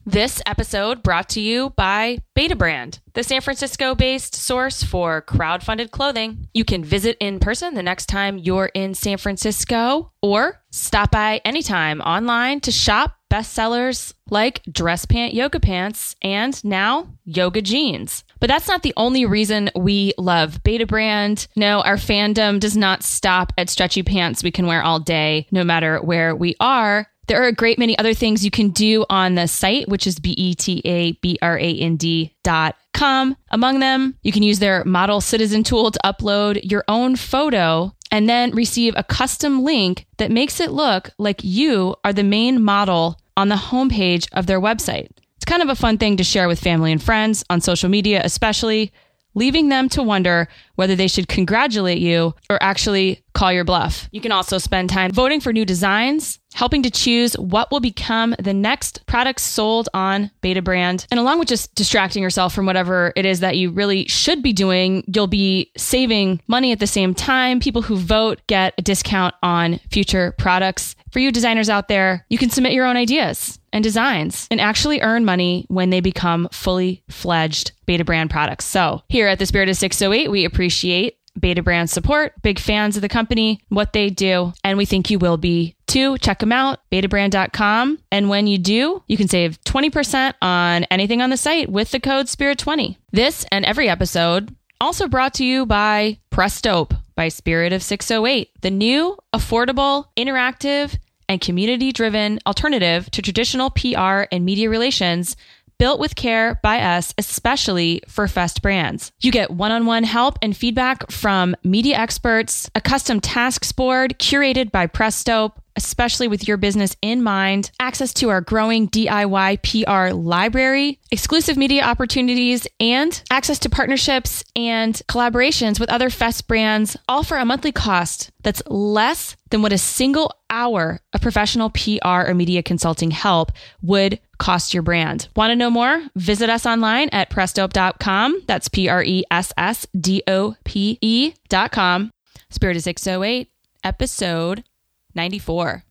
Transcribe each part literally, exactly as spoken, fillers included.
This episode brought to you by Betabrand, the San Francisco-based source for crowdfunded clothing. You can visit in person the next time you're in San Francisco, or stop by anytime online to shop bestsellers like dress pant yoga pants and now yoga jeans. But that's not the only reason we love Betabrand. No, our fandom does not stop at stretchy pants we can wear all day, no matter where we are. There are a great many other things you can do on the site, which is B E T A B R A N D dot com. Among them, you can use their Model Citizen tool to upload your own photo and then receive a custom link that makes it look like you are the main model on the homepage of their website. It's kind of a fun thing to share with family and friends on social media, especially, leaving them to wonder whether they should congratulate you or actually call your bluff. You can also spend time voting for new designs, helping to choose what will become the next products sold on Betabrand. And along with just distracting yourself from whatever it is that you really should be doing, you'll be saving money at the same time. People who vote get a discount on future products. For you designers out there, you can submit your own ideas and designs and actually earn money when they become fully fledged Betabrand products. So here at the Spirit of six oh eight, we appreciate Betabrand support, big fans of the company, what they do, and we think you will be too. Check them out, betabrand dot com. And when you do, you can save twenty percent on anything on the site with the code spirit twenty. This and every episode also brought to you by Prestope by Spirit of six oh eight, the new, affordable, interactive, and community-driven alternative to traditional P R and media relations, built with care by us, especially for Fest brands. You get one-on-one help and feedback from media experts, a custom tasks board curated by Prestope, especially with your business in mind, access to our growing D I Y P R library, exclusive media opportunities, and access to partnerships and collaborations with other Fest brands, all for a monthly cost that's less than what a single hour of professional P R or media consulting help would cost your brand. Want to know more? Visit us online at prestope dot com. That's P R E S S D O P E dot com. Spirit of six oh eight, episode ninety-four.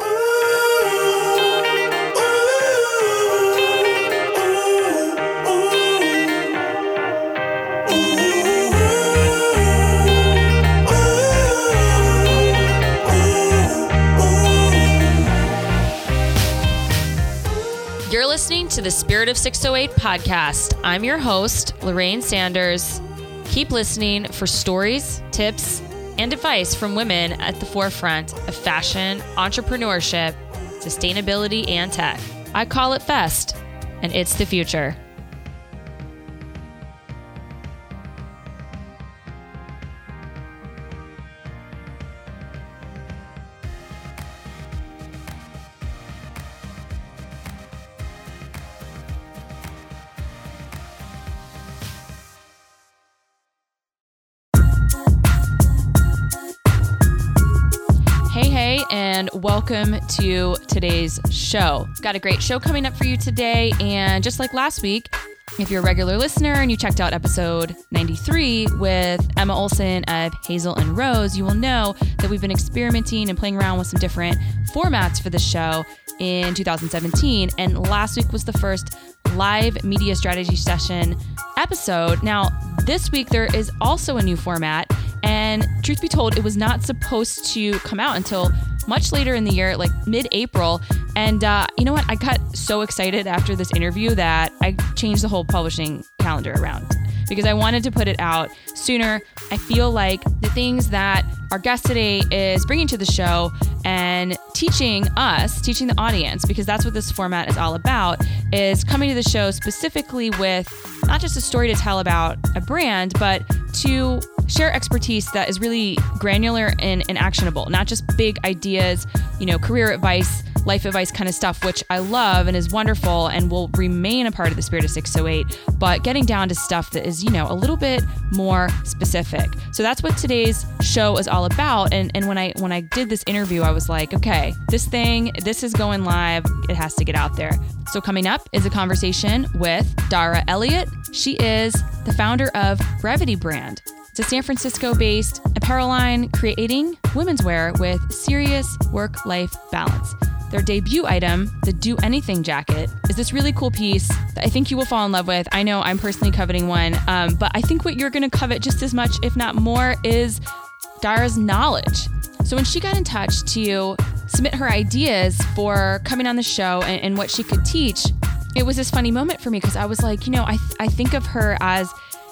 You're listening to the Spirit of six oh eight podcast. I'm your host, Lorraine Sanders. Keep listening for stories, tips, and advice from women at the forefront of fashion, entrepreneurship, sustainability, and tech. I call it Fest, and it's the future. And welcome to today's show. Got a great show coming up for you today. And just like last week, if you're a regular listener and you checked out episode ninety-three with Emma Olson of Hazel and Rose, you will know that we've been experimenting and playing around with some different formats for the show in two thousand seventeen. And last week was the first live media strategy session episode. Now, this week there is also a new format. And truth be told, it was not supposed to come out until much later in the year, like mid-April. And uh, you know what? I got so excited after this interview that I changed the whole publishing calendar around because I wanted to put it out sooner. I feel like the things that our guest today is bringing to the show and teaching us, teaching the audience, because that's what this format is all about, is coming to the show specifically with not just a story to tell about a brand, but to share expertise that is really granular and, and actionable, not just big ideas, you know, career advice, life advice kind of stuff, which I love and is wonderful and will remain a part of the Spirit of six oh eight, but getting down to stuff that is, you know, a little bit more specific. So that's what today's show is all about. And and when I when I did this interview, I was like, okay, this thing, this is going live. It has to get out there. So coming up is a conversation with Dara Elliott. She is the founder of Gravity Brand. It's a San Francisco-based apparel line creating women's wear with serious work-life balance. their debut item, the Do Anything jacket, is this really cool piece that I think you will fall in love with. I know I'm personally coveting one, um, but I think what you're going to covet just as much, if not more, is Dara's knowledge. So when she got in touch to submit her ideas for coming on the show and, and what she could teach, it was this funny moment for me because I was like, you know, I th- I think of her as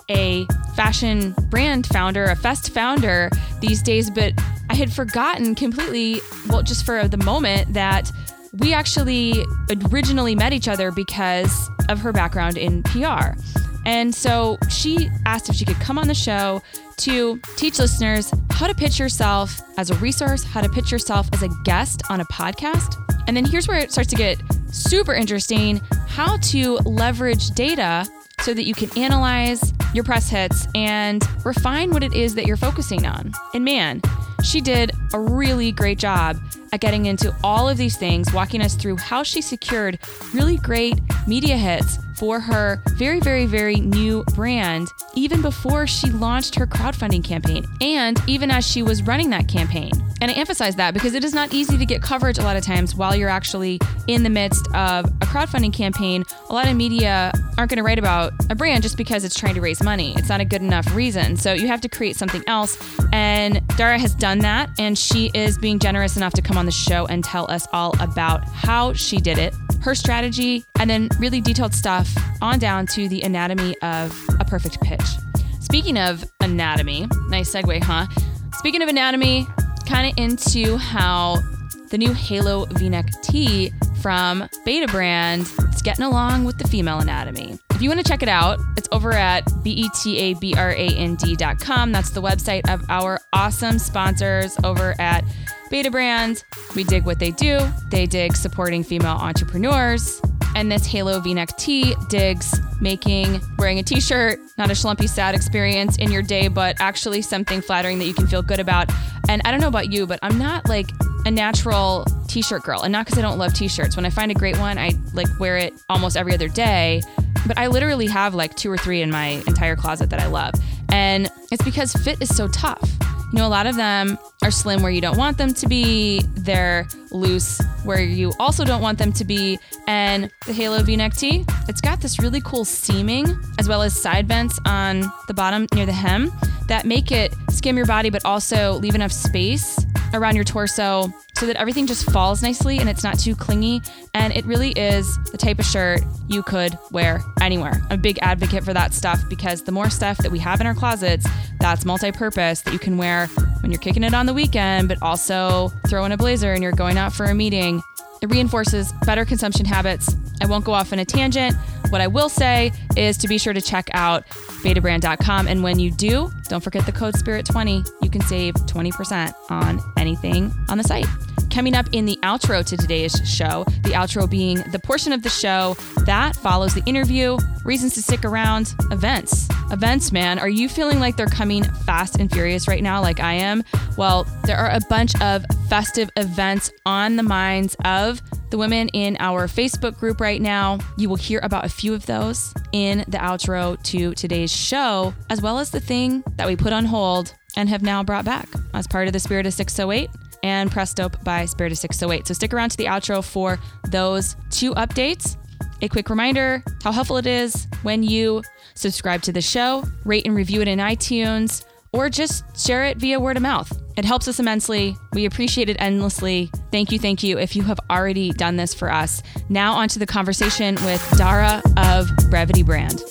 a fashion brand founder, a fest founder these days, but I had forgotten completely, well, just for the moment, that we actually originally met each other because of her background in P R. And so she asked if she could come on the show to teach listeners how to pitch yourself as a resource, how to pitch yourself as a guest on a podcast. And then here's where it starts to get super interesting, how to leverage data so that you can analyze your press hits and refine what it is that you're focusing on. And man, she did a really great job at getting into all of these things, walking us through how she secured really great media hits for her very, very, very new brand, even before she launched her crowdfunding campaign, and even as she was running that campaign. And I emphasize that because it is not easy to get coverage a lot of times while you're actually in the midst of a crowdfunding campaign. A lot of media aren't going to write about a brand just because it's trying to raise money. It's not a good enough reason. So you have to create something else. And Dara has done that, and she is being generous enough to come on the show and tell us all about how she did it, her strategy, and then really detailed stuff on down to the anatomy of a perfect pitch. Speaking of anatomy, nice segue, huh? Speaking of anatomy, kind of into how the new Halo V-neck tee from Betabrand is getting along with the female anatomy. If you want to check it out, it's over at B-E-T-A-B-R-A-N-D dot com. That's the website of our awesome sponsors over at Betabrand. We dig what they do. They dig supporting female entrepreneurs. And this Halo V-neck tee digs making, wearing a t-shirt, not a schlumpy, sad experience in your day, but actually something flattering that you can feel good about. And I don't know about you, but I'm not like a natural t-shirt girl. And not because I don't love t-shirts. When I find a great one, I like wear it almost every other day. But I literally have like two or three in my entire closet that I love. And it's because fit is so tough. You know, a lot of them are slim where you don't want them to be. They're loose where you also don't want them to be. And the Halo V-neck tee, it's got this really cool seaming as well as side vents on the bottom near the hem that make it skim your body but also leave enough space around your torso so that everything just falls nicely and it's not too clingy. And it really is the type of shirt you could wear anywhere. I'm a big advocate for that stuff because the more stuff that we have in our closets that's multi-purpose that you can wear when you're kicking it on the weekend, but also throw in a blazer and you're going out for a meeting, it reinforces better consumption habits. I won't go off on a tangent. What I will say is to be sure to check out betabrand dot com. And when you do, don't forget the code spirit twenty. You can save twenty percent on anything on the site. Coming up in the outro to today's show, the outro being the portion of the show that follows the interview, reasons to stick around, events. Events, man. Are you feeling like they're coming fast and furious right now like I am? Well, there are a bunch of festive events on the minds of the women in our Facebook group right now. You will hear about a few of those in the outro to today's show, as well as the thing that we put on hold and have now brought back as part of the Spirit of six oh eight and Press Dope by Spirit of six oh eight. So stick around to the outro for those two updates. A quick reminder how helpful it is when you subscribe to the show, rate and review it in iTunes, or just share it via word of mouth. It helps us immensely. We appreciate it endlessly. Thank you, thank you if you have already done this for us. Now on to the conversation with Dara of Brevity Brand.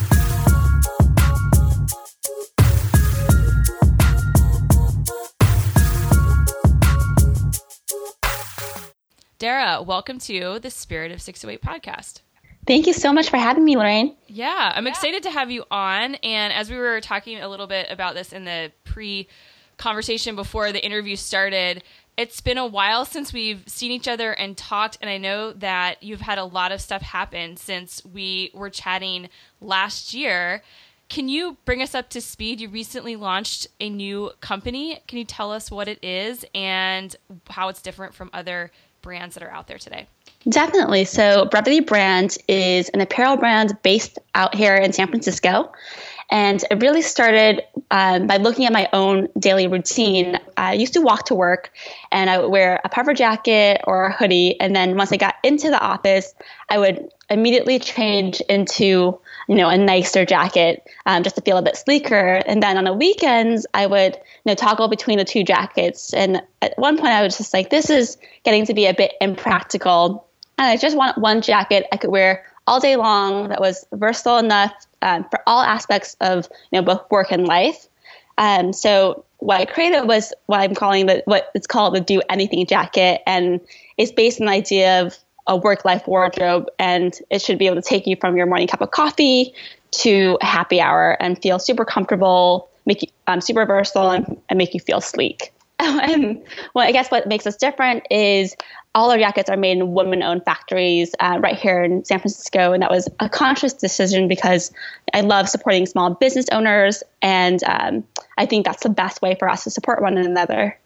Dara, welcome to the Spirit of six oh eight podcast. Thank you so much for having me, Lorraine. Yeah, I'm yeah. excited to have you on. And as we were talking a little bit about this in the pre-conversation before the interview started, it's been a while since we've seen each other and talked. And I know that you've had a lot of stuff happen since we were chatting last year. Can you bring us up to speed? You recently launched a new company. Can you tell us what it is and how it's different from other brands that are out there today? Definitely. So Brevity Brand is an apparel brand based out here in San Francisco. And it really started um, by looking at my own daily routine. I used to walk to work and I would wear a puffer jacket or a hoodie. And then once I got into the office, I would immediately change into, you know, a nicer jacket um, just to feel a bit sleeker. And then on the weekends, I would, you know, toggle between the two jackets. And at one point I was just like, this is getting to be a bit impractical. And I just want one jacket I could wear all day long that was versatile enough um, for all aspects of, you know, both work and life. Um, so what I created was what I'm calling the, what it's called the Do Anything jacket. And it's based on the idea of a work-life wardrobe, and it should be able to take you from your morning cup of coffee to a happy hour and feel super comfortable, make you um, super versatile, and, and make you feel sleek. And well, I guess what makes us different is all our jackets are made in women-owned factories uh, right here in San Francisco, and that was a conscious decision because I love supporting small business owners, and um, I think that's the best way for us to support one another.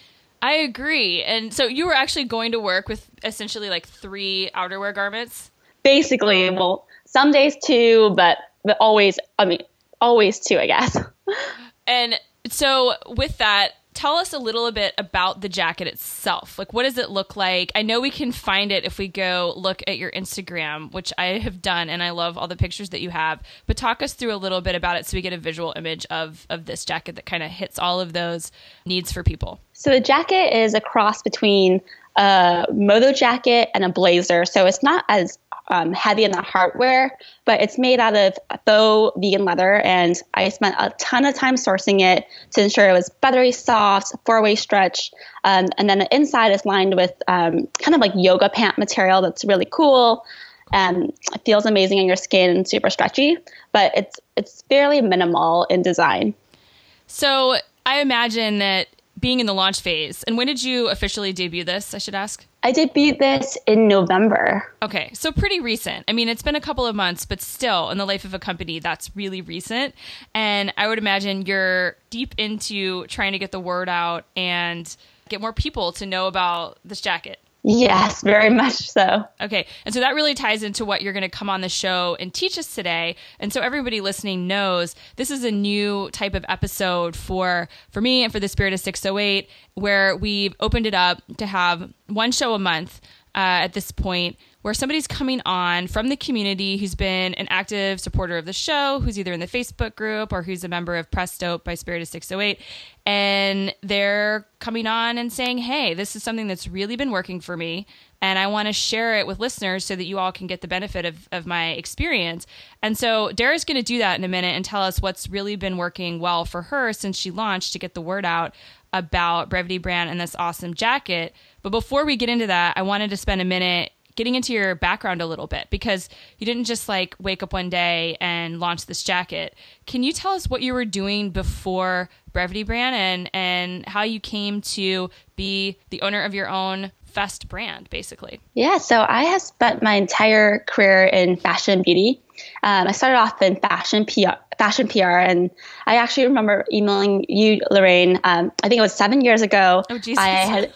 I agree. And so you were actually going to work with essentially like three outerwear garments? Basically, well, some days two, but, but always, I mean, always two, I guess. And so with that, tell us a little bit about the jacket itself. Like, what does it look like? I know we can find it if we go look at your Instagram, which I have done, and I love all the pictures that you have. But talk us through a little bit about it so we get a visual image of, of this jacket that kind of hits all of those needs for people. So the jacket is a cross between a moto jacket and a blazer. So it's not as um, heavy in the hardware, but it's made out of faux vegan leather. And I spent a ton of time sourcing it to ensure it was buttery soft, four-way stretch. Um, and then the inside is lined with um, kind of like yoga pant material that's really cool. Um, it feels amazing on your skin and super stretchy, but it's it's fairly minimal in design. So I imagine that being in the launch phase, and when did you officially debut this, I should ask? I debuted this in November. Okay, so pretty recent. I mean, it's been a couple of months, but still, in the life of a company, that's really recent. And I would imagine you're deep into trying to get the word out and get more people to know about this jacket. Yes, very much so. Okay. And so that really ties into what you're going to come on the show and teach us today. And so everybody listening knows this is a new type of episode for, for me and for the Spirit of six oh eight, where we've opened it up to have one show a month uh, at this point, where somebody's coming on from the community who's been an active supporter of the show, who's either in the Facebook group or who's a member of Press Dope by Spirit of six oh eight. And they're coming on and saying, hey, this is something that's really been working for me, and I want to share it with listeners so that you all can get the benefit of, of my experience. And so Dara's going to do that in a minute and tell us what's really been working well for her since she launched to get the word out about Brevity Brand and this awesome jacket. But before we get into that, I wanted to spend a minute getting into your background a little bit, because you didn't just like wake up one day and launch this jacket. Can you tell us what you were doing before Brevity Brand and, and how you came to be the owner of your own Fest brand, basically? Yeah, so I have spent my entire career in fashion and beauty. Um, I started off in fashion P R, fashion P R, and I actually remember emailing you, Lorraine. Um, I think it was seven years ago. Oh, Jesus. I had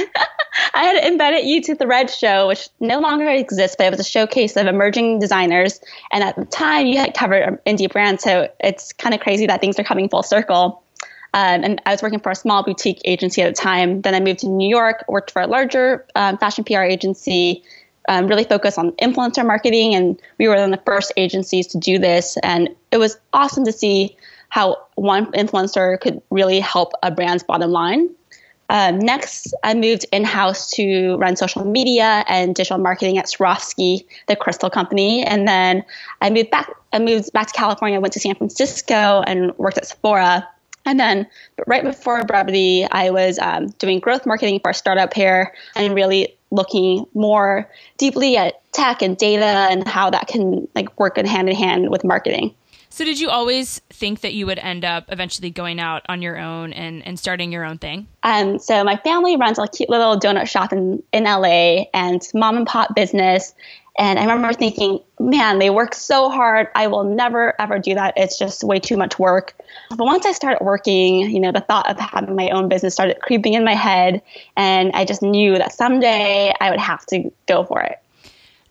I had embedded you to the Red Show, which no longer exists, but it was a showcase of emerging designers. And at the time, you had covered indie brands, so it's kind of crazy that things are coming full circle. Um, and I was working for a small boutique agency at the time. Then I moved to New York, worked for a larger um, fashion P R agency, um, really focused on influencer marketing. And we were one of the first agencies to do this. And it was awesome to see how one influencer could really help a brand's bottom line. Um, next, I moved in-house to run social media and digital marketing at Swarovski, the crystal company. And then I moved back, I moved back to California, went to San Francisco and worked at Sephora. And then right before Brevity, I was um, doing growth marketing for a startup here and really looking more deeply at tech and data and how that can like work in hand in hand with marketing. So did you always think that you would end up eventually going out on your own and, and starting your own thing? Um, so my family runs a cute little donut shop in, in L A, and mom and pop business. And I remember thinking, man, they work so hard. I will never, ever do that. It's just way too much work. But once I started working, you know, the thought of having my own business started creeping in my head. And I just knew that someday I would have to go for it.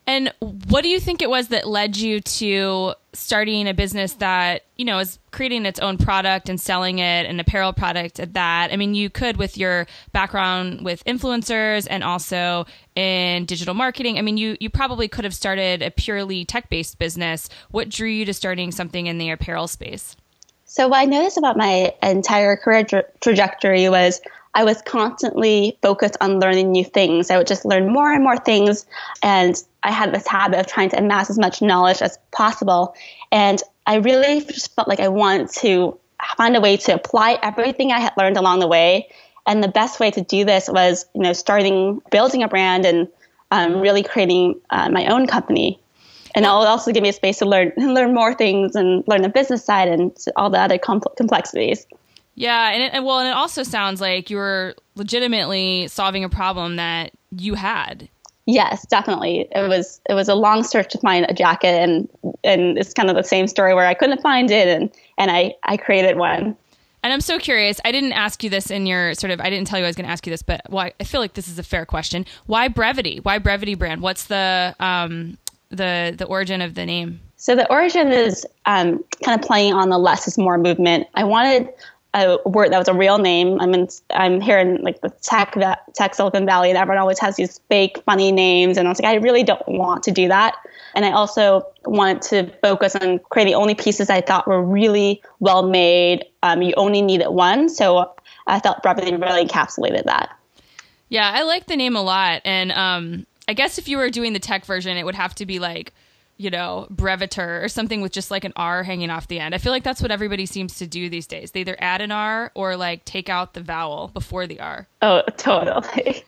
And what do you think it was that led you to starting a business that, you know, is creating its own product and selling it, an apparel product at that? I mean, you could, with your background with influencers and also in digital marketing, I mean, you, you probably could have started a purely tech-based business. What drew you to starting something in the apparel space? So what I noticed about my entire career tra- trajectory was I was constantly focused on learning new things. I would just learn more and more things. And I had this habit of trying to amass as much knowledge as possible. And I really just felt like I wanted to find a way to apply everything I had learned along the way. And the best way to do this was, you know, starting, building a brand and um, really creating uh, my own company. And it'll also give me a space to learn, learn more things and learn the business side and all the other compl- complexities. Yeah, and, it, and well, and it also sounds like you were legitimately solving a problem that you had. Yes, definitely. It was it was a long search to find a jacket, and and it's kind of the same story where I couldn't find it, and and I I created one. And I'm so curious. I didn't ask you this in your sort of. I didn't tell you I was going to ask you this, but why? I feel like this is a fair question. Why Brevity? Why Brevity brand? What's the um the the origin of the name? So the origin is um kind of playing on the less is more movement. I wanted a word that was a real name. I mean, I'm here in like the tech, tech Silicon Valley, and everyone always has these fake, funny names. And I was like, I really don't want to do that. And I also wanted to focus on creating only pieces I thought were really well made. Um, you only needed one. So I felt Brevity really encapsulated that. Yeah, I like the name a lot. And um, I guess if you were doing the tech version, it would have to be like, you know, Brevitor or something with just like an R hanging off the end. I feel like that's what everybody seems to do these days. They either add an R or like take out the vowel before the R. Oh, totally.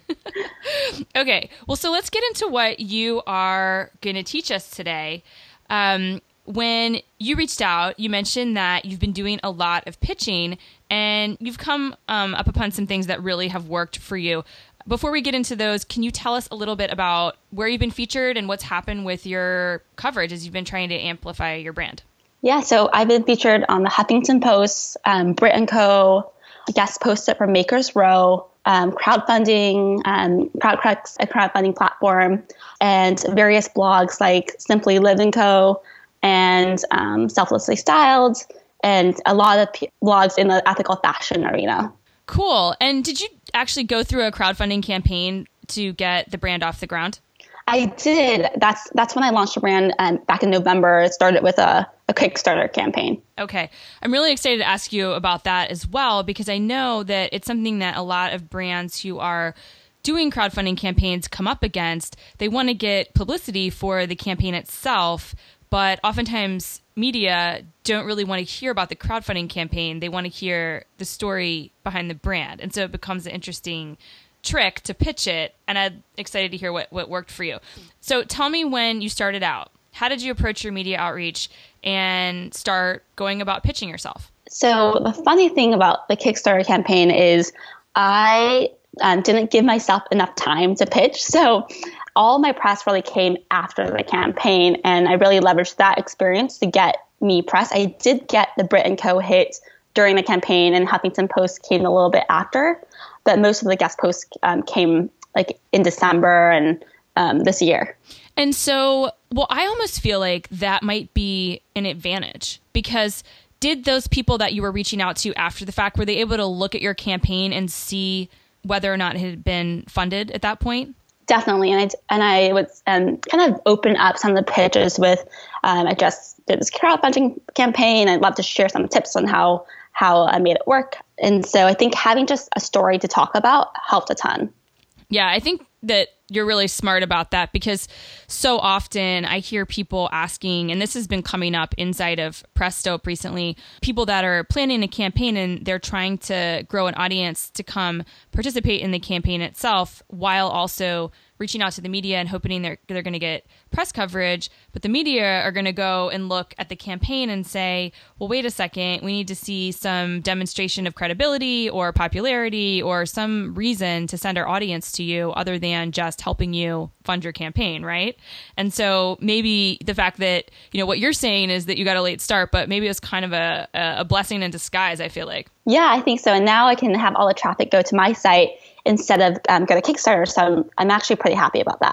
Okay. Well, so let's get into what you are going to teach us today. Um, when you reached out, you mentioned that you've been doing a lot of pitching and you've come um, up upon some things that really have worked for you. Before we get into those, can you tell us a little bit about where you've been featured and what's happened with your coverage as you've been trying to amplify your brand? Yeah, so I've been featured on the Huffington Post, um, Brit and Co, guest posted for Makers Row, um, crowdfunding, um, CrowdCrux, a crowdfunding platform, and various blogs like Simply Live and Co and um, Selflessly Styled, and a lot of p- blogs in the ethical fashion arena. Cool. And did you actually go through a crowdfunding campaign to get the brand off the ground? I did. That's that's when I launched the brand um, back in November. It started with a, a Kickstarter campaign. Okay. I'm really excited to ask you about that as well, because I know that it's something that a lot of brands who are doing crowdfunding campaigns come up against. They want to get publicity for the campaign itself, but oftentimes media don't really want to hear about the crowdfunding campaign. They want to hear the story behind the brand. And so it becomes an interesting trick to pitch it. And I'm excited to hear what, what worked for you. So tell me when you started out. How did you approach your media outreach and start going about pitching yourself? So the funny thing about the Kickstarter campaign is I um, didn't give myself enough time to pitch. So all my press really came after the campaign, and I really leveraged that experience to get me press. I did get the Brit and Co hit during the campaign, and Huffington Post came a little bit after, but most of the guest posts um, came like in December and um, this year. And so, well, I almost feel like that might be an advantage, because did those people that you were reaching out to after the fact, were they able to look at your campaign and see whether or not it had been funded at that point? Definitely. And I, and I would um, kind of open up some of the pitches with, um, I just did this crowdfunding campaign. I'd love to share some tips on how, how I made it work. And so I think having just a story to talk about helped a ton. Yeah, I think that you're really smart about that, because so often I hear people asking, and this has been coming up inside of Presto recently, people that are planning a campaign and they're trying to grow an audience to come participate in the campaign itself, while also reaching out to the media and hoping they're they're going to get press coverage. But the media are going to go and look at the campaign and say, well, wait a second, we need to see some demonstration of credibility or popularity or some reason to send our audience to you other than just helping you fund your campaign, right? And so maybe the fact that, you know, what you're saying is that you got a late start, but maybe it was kind of a, a blessing in disguise, I feel like. Yeah, I think so. And now I can have all the traffic go to my site instead of um, go to Kickstarter. So I'm, I'm actually pretty happy about that.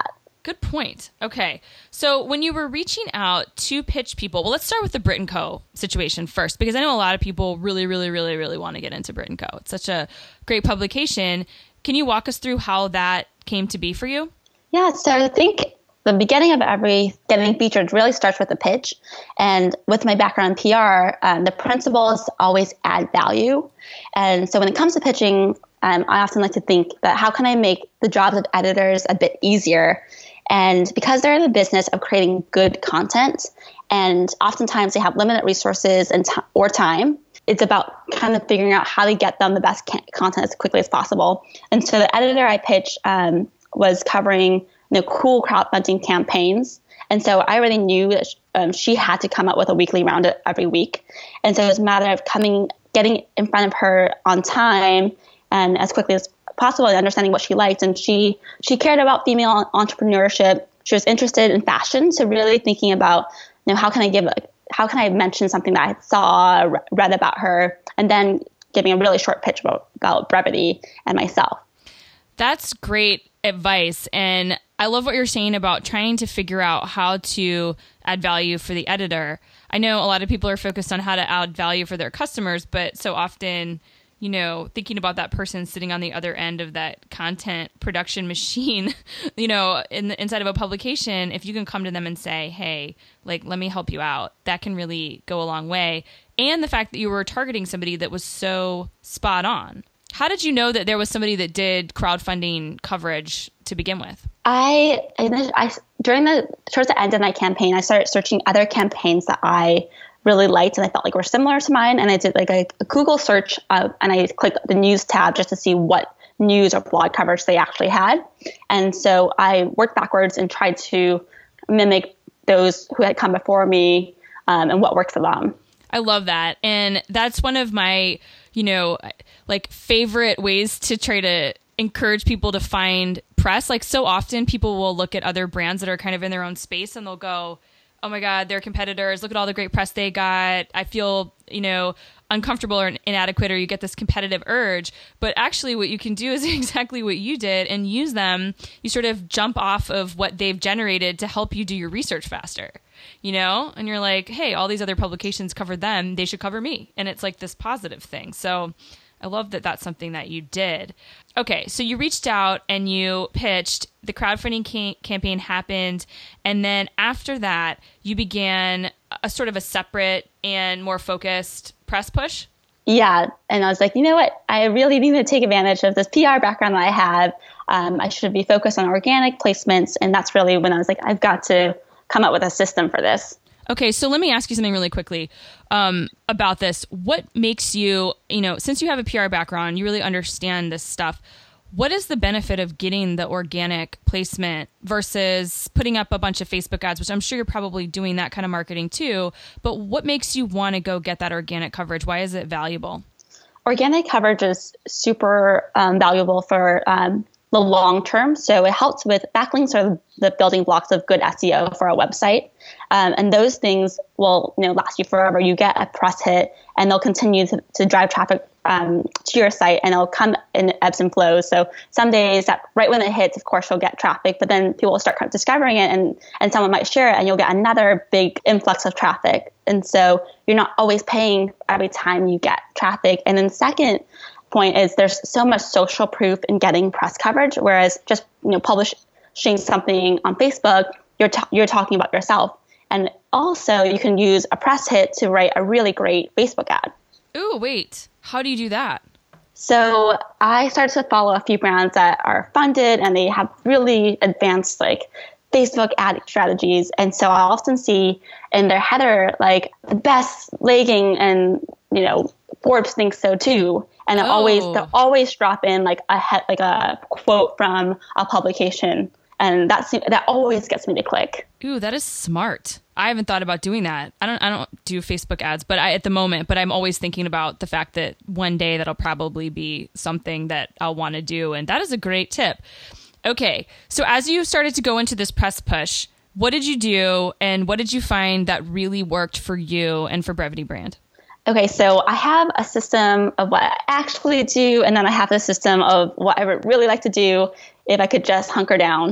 Good point. Okay. So when you were reaching out to pitch people, well, let's start with the Brit and Co situation first, because I know a lot of people really, really, really, really want to get into Brit and Co. It's such a great publication. Can you walk us through how that came to be for you? Yeah. So I think the beginning of every getting featured really starts with a pitch. And with my background in P R, um, the principles always add value. And so when it comes to pitching, um, I often like to think that how can I make the jobs of editors a bit easier? And because they're in the business of creating good content, and oftentimes they have limited resources and t- or time, it's about kind of figuring out how to get them the best ca- content as quickly as possible. And so the editor I pitched um, was covering you know, cool crowdfunding campaigns. And so I already knew that um, she had to come up with a weekly roundup every week. And so it was a matter of coming, getting in front of her on time and as quickly as possible and understanding what she liked. And she, she cared about female entrepreneurship. She was interested in fashion. So really thinking about, you know, how can I give, a, how can I mention something that I saw, read about her, and then giving a really short pitch about, about brevity and myself. That's great advice. And I love what you're saying about trying to figure out how to add value for the editor. I know a lot of people are focused on how to add value for their customers, but so often, you know, thinking about that person sitting on the other end of that content production machine, you know, in the, inside of a publication, if you can come to them and say, hey, like, let me help you out, that can really go a long way. And the fact that you were targeting somebody that was so spot on. How did you know that there was somebody that did crowdfunding coverage to begin with? I, I during the towards the end of my campaign, I started searching other campaigns that I really liked and I felt like were similar to mine. And I did like a, a Google search uh, and I clicked the news tab just to see what news or blog coverage they actually had. And so I worked backwards and tried to mimic those who had come before me um, and what worked for them. I love that. And that's one of my, you know, like favorite ways to try to encourage people to find press. Like so often people will look at other brands that are kind of in their own space and they'll go, oh my God, they're competitors. Look at all the great press they got. I feel, you know, uncomfortable or inadequate, or you get this competitive urge. But actually what you can do is exactly what you did and use them. You sort of jump off of what they've generated to help you do your research faster, you know? And you're like, hey, all these other publications covered them. They should cover me. And it's like this positive thing. So I love that that's something that you did. Okay, so you reached out and you pitched. The crowdfunding ca- campaign happened. And then after that, you began a sort of a separate and more focused press push? Yeah. And I was like, you know what? I really need to take advantage of this P R background that I have. Um, I should be focused on organic placements. And that's really when I was like, I've got to come up with a system for this. Okay, so let me ask you something really quickly um, about this. What makes you, you know, since you have a P R background, you really understand this stuff. What is the benefit of getting the organic placement versus putting up a bunch of Facebook ads, which I'm sure you're probably doing that kind of marketing too, but what makes you want to go get that organic coverage? Why is it valuable? Organic coverage is super um, valuable for um, the long term. So it helps with backlinks are the building blocks of good S E O for a website. Um, and those things will you know last you forever. You get a press hit and they'll continue to, to drive traffic um, to your site and it'll come in ebbs and flows. So some days that right when it hits, of course, you'll get traffic, but then people will start kind of discovering it and, and someone might share it and you'll get another big influx of traffic. And so you're not always paying every time you get traffic. And then second point is there's so much social proof in getting press coverage, whereas just you know publishing something on Facebook, you're ta- you're talking about yourself. And also you can use a press hit to write a really great Facebook ad. Ooh, wait. How do you do that? So I started to follow a few brands that are funded and they have really advanced like Facebook ad strategies. And so I often see in their header, like the best legging and, you know, Forbes thinks so too. And they'll oh. always, they'll always drop in like a he- like a quote from a publication. And that's, that always gets me to click. Ooh, that is smart. I haven't thought about doing that. I don't I don't do Facebook ads, but I at the moment, but I'm always thinking about the fact that one day that'll probably be something that I'll want to do. And that is a great tip. Okay. So as you started to go into this press push, what did you do and what did you find that really worked for you and for Brevity Brand? Okay, so I have a system of what I actually do, and then I have the system of what I would really like to do if I could just hunker down.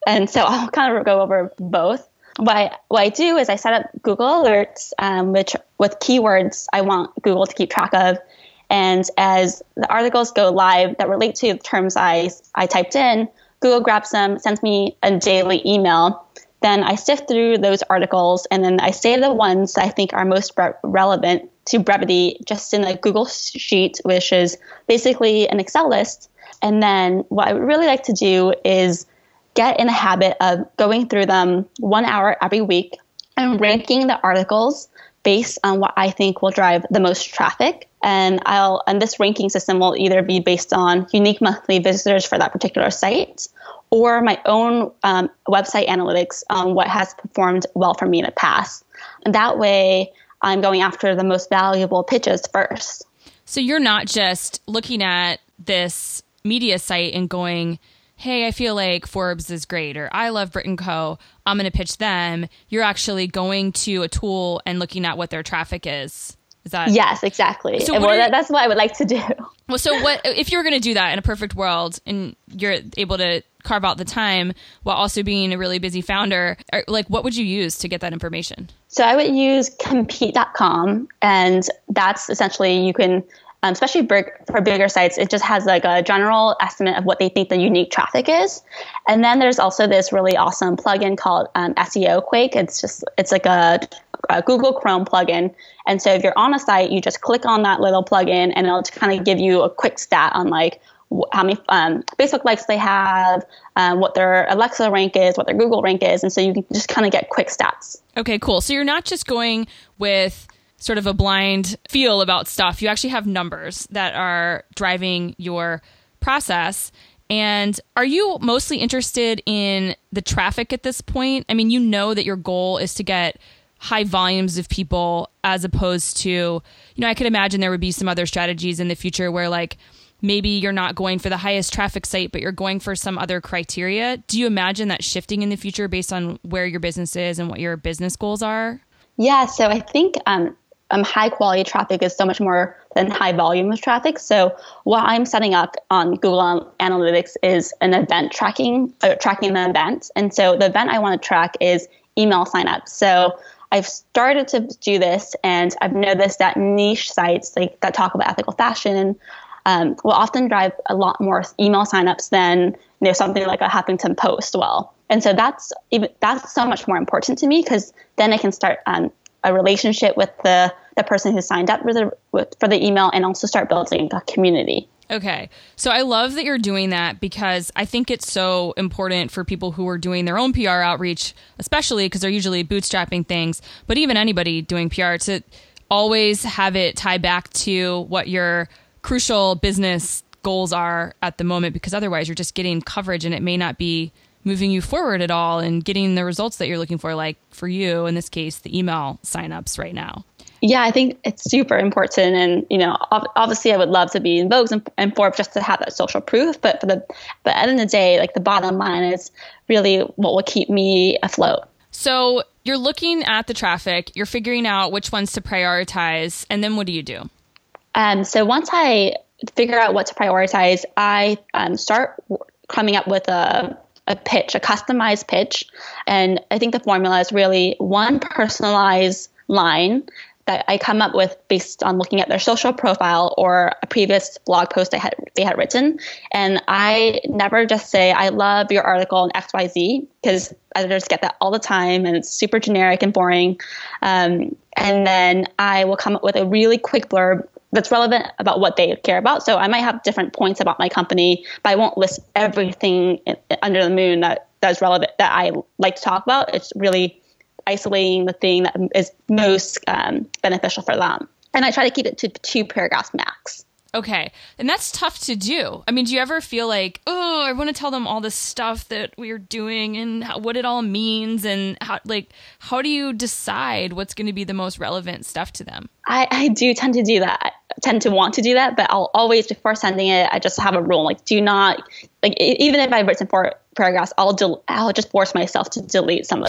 And so I'll kind of go over both. What I, what I do is I set up Google Alerts, um, which with keywords I want Google to keep track of. And as the articles go live that relate to the terms I, I typed in, Google grabs them, sends me a daily email. Then I sift through those articles, and then I save the ones that I think are most re- relevant to brevity just in a Google sheet, which is basically an Excel list. And then what I would really like to do is get in the habit of going through them one hour every week and ranking the articles based on what I think will drive the most traffic. And I'll and this ranking system will either be based on unique monthly visitors for that particular site or my own um, website analytics on what has performed well for me in the past. And that way I'm going after the most valuable pitches first. So you're not just looking at this media site and going, hey, I feel like Forbes is great, or I love Brit and Co. I'm going to pitch them. You're actually going to a tool and looking at what their traffic is. Is that? Yes, exactly. So and well, that, that's what I would like to do. Well, so what if you were going to do that in a perfect world and you're able to carve out the time while also being a really busy founder? Or, like, what would you use to get that information? So I would use compete dot com, and that's essentially you can. Um, especially big, for bigger sites, it just has like a general estimate of what they think the unique traffic is. And then there's also this really awesome plugin called um, S E O Quake. It's just it's like a, a Google Chrome plugin. And so if you're on a site, you just click on that little plugin, and it'll kind of give you a quick stat on like how many um, Facebook likes they have, um, what their Alexa rank is, what their Google rank is. And so you can just kind of get quick stats. Okay, cool. So you're not just going with sort of a blind feel about stuff. You actually have numbers that are driving your process. And are you mostly interested in the traffic at this point? I mean, you know that your goal is to get high volumes of people as opposed to, you know, I could imagine there would be some other strategies in the future where like maybe you're not going for the highest traffic site, but you're going for some other criteria. Do you imagine that shifting in the future based on where your business is and what your business goals are? Yeah, so I think um, Um, high quality traffic is so much more than high volume of traffic. So what I'm setting up on Google Analytics is an event tracking, uh, tracking the event. And so the event I want to track is email signups. So I've started to do this, and I've noticed that niche sites like that talk about ethical fashion um, will often drive a lot more email signups than you know something like a Huffington Post will. And so that's even that's so much more important to me because then I can start um, a relationship with the, the person who signed up for the with, for the email and also start building a community. Okay. So I love that you're doing that because I think it's so important for people who are doing their own P R outreach, especially because they're usually bootstrapping things, but even anybody doing P R to always have it tie back to what your crucial business goals are at the moment, because otherwise you're just getting coverage and it may not be moving you forward at all and getting the results that you're looking for, like for you, in this case, the email signups right now. Yeah, I think it's super important. And, you know, obviously I would love to be in Vogue and, and Forbes just to have that social proof. But for the, but at the end of the day, like the bottom line is really what will keep me afloat. So you're looking at the traffic, you're figuring out which ones to prioritize. And then what do you do? Um, so once I figure out what to prioritize, I um, start coming up with a a pitch, a customized pitch. And I think the formula is really one personalized line that I come up with based on looking at their social profile or a previous blog post they had they had written. And I never just say, I love your article in X Y Z, because editors get that all the time and it's super generic and boring. Um, and then I will come up with a really quick blurb that's relevant about what they care about. So I might have different points about my company, but I won't list everything under the moon that that's relevant that I like to talk about. It's really isolating the thing that is most um, beneficial for them. And I try to keep it to two paragraphs max. Okay. And that's tough to do. I mean, do you ever feel like, oh, I want to tell them all this stuff that we're doing and how, what it all means, and how, like, how do you decide what's going to be the most relevant stuff to them? I, I do tend to do that. I tend to want to do that, but I'll always, before sending it, I just have a rule, like, do not, like, even if I've written four paragraphs, I'll del- I'll just force myself to delete some of it.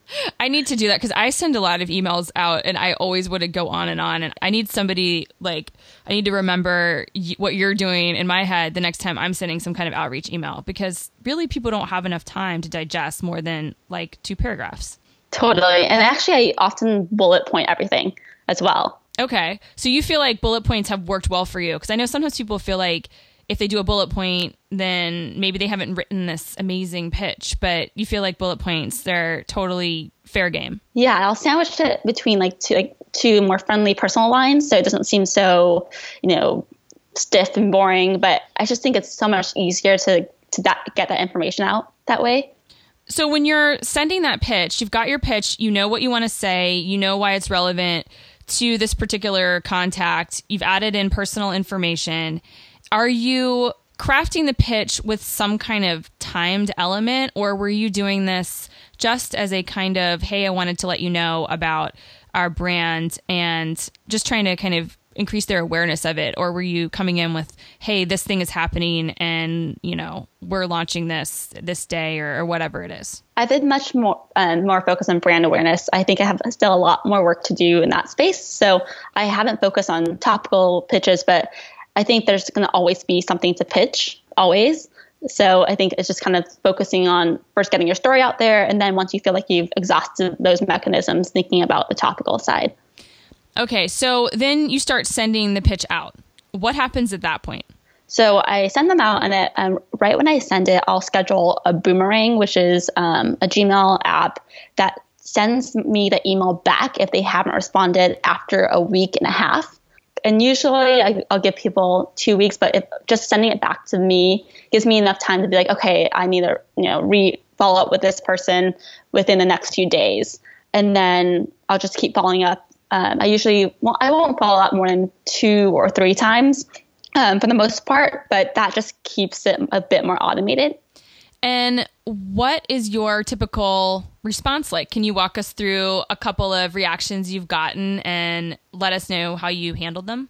I need to do that because I send a lot of emails out and I always would go on and on. And I need somebody like, I need to remember y- what you're doing in my head the next time I'm sending some kind of outreach email, because really people don't have enough time to digest more than like two paragraphs. Totally. And actually, I often bullet point everything as well. Okay. So you feel like bullet points have worked well for you? Because I know sometimes people feel like if they do a bullet point, then maybe they haven't written this amazing pitch, but you feel like bullet points, they're totally fair game. Yeah, I'll sandwich it between like two, like two more friendly personal lines, so it doesn't seem so, you know, stiff and boring. But I just think it's so much easier to to that, get that information out that way. So when you're sending that pitch, you've got your pitch, you know what you want to say, you know why it's relevant to this particular contact, you've added in personal information. Are you crafting the pitch with some kind of timed element, or were you doing this just as a kind of, hey, I wanted to let you know about our brand and just trying to kind of increase their awareness of it? Or were you coming in with, hey, this thing is happening and, you know, we're launching this this day or, or whatever it is? I did much more um, more focus on brand awareness. I think I have still a lot more work to do in that space. So I haven't focused on topical pitches, but I think there's going to always be something to pitch, always. So I think it's just kind of focusing on first getting your story out there. And then once you feel like you've exhausted those mechanisms, thinking about the topical side. Okay. So then you start sending the pitch out. What happens at that point? So I send them out, and it, um, right when I send it, I'll schedule a Boomerang, which is um, a Gmail app that sends me the email back if they haven't responded after a week and a half. And usually I, I'll give people two weeks, but if just sending it back to me gives me enough time to be like, okay, I need to, you know, re follow up with this person within the next few days. And then I'll just keep following up. Um, I usually, well, I won't follow up more than two or three times um, for the most part, but that just keeps it a bit more automated. And what is your typical response like? Can you walk us through a couple of reactions you've gotten and let us know how you handled them?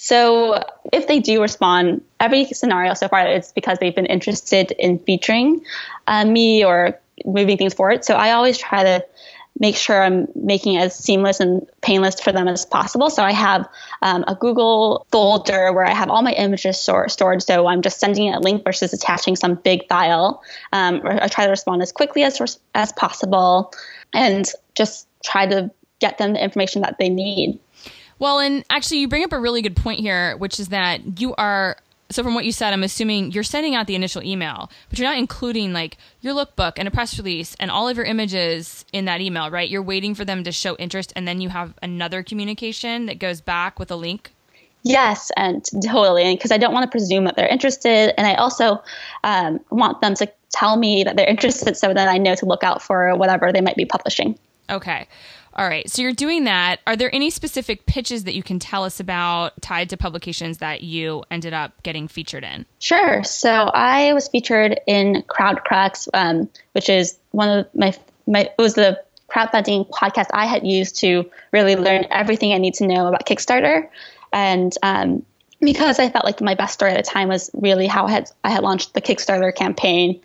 So if they do respond, every scenario so far, it's because they've been interested in featuring uh, me or moving things forward. So I always try to make sure I'm making it as seamless and painless for them as possible. So I have um, a Google folder where I have all my images store, stored. So I'm just sending a link versus attaching some big file. Um, I try to respond as quickly as as possible and just try to get them the information that they need. Well, and actually you bring up a really good point here, which is that you are, so from what you said, I'm assuming you're sending out the initial email, but you're not including like your lookbook and a press release and all of your images in that email, right? You're waiting for them to show interest, and then you have another communication that goes back with a link. Yes, and totally. Because I don't want to presume that they're interested. And I also um, want them to tell me that they're interested so that I know to look out for whatever they might be publishing. Okay. All right. So you're doing that. Are there any specific pitches that you can tell us about tied to publications that you ended up getting featured in? Sure. So I was featured in CrowdCrux, um, which is one of my, my, it was the crowdfunding podcast I had used to really learn everything I need to know about Kickstarter. And um, because I felt like my best story at the time was really how I had, I had launched the Kickstarter campaign,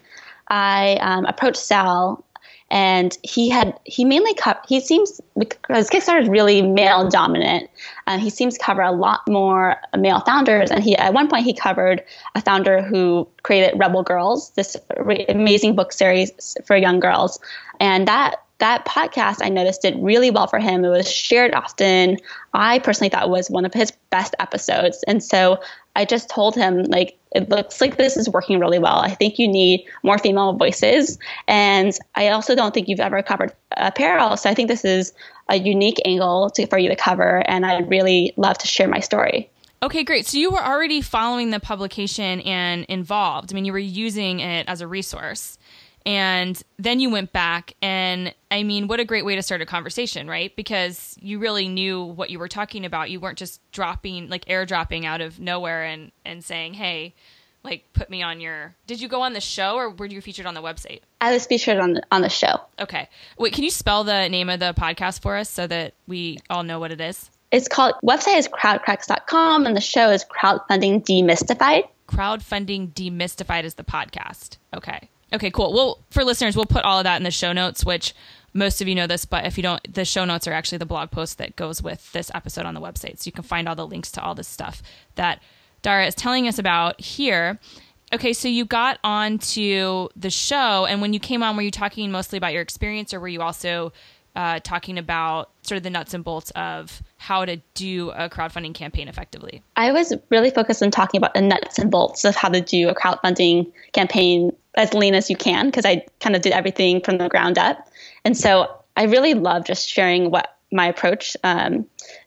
I um, approached Sal. And he had, he mainly, co- he seems, because Kickstarter is really male dominant, uh, he seems to cover a lot more male founders. And he, at one point he covered a founder who created Rebel Girls, this re- amazing book series for young girls. And that, that podcast I noticed did really well for him. It was shared often. I personally thought it was one of his best episodes. And so I just told him, like, it looks like this is working really well. I think you need more female voices. And I also don't think you've ever covered apparel. So I think this is a unique angle to, for you to cover. And I'd really love to share my story. Okay, great. So you were already following the publication and involved. I mean, you were using it as a resource. And then you went back, and I mean, what a great way to start a conversation, right? Because you really knew what you were talking about. You weren't just dropping, like airdropping out of nowhere and, and saying, hey, like put me on your, did you go on the show or were you featured on the website? I was featured on the, on the show. Okay. Wait, can you spell the name of the podcast for us so that we all know what it is? It's called, website is crowdcrux dot com, and the show is Crowdfunding Demystified. Crowdfunding Demystified is the podcast. Okay. Okay, cool. Well, for listeners, we'll put all of that in the show notes, which most of you know this, but if you don't, the show notes are actually the blog post that goes with this episode on the website. So you can find all the links to all this stuff that Dara is telling us about here. Okay, so you got onto the show, and when you came on, were you talking mostly about your experience, or were you also uh, talking about sort of the nuts and bolts of how to do a crowdfunding campaign effectively? I was really focused on talking about the nuts and bolts of how to do a crowdfunding campaign as lean as you can, because I kind of did everything from the ground up. And so I really love just sharing what my approach um,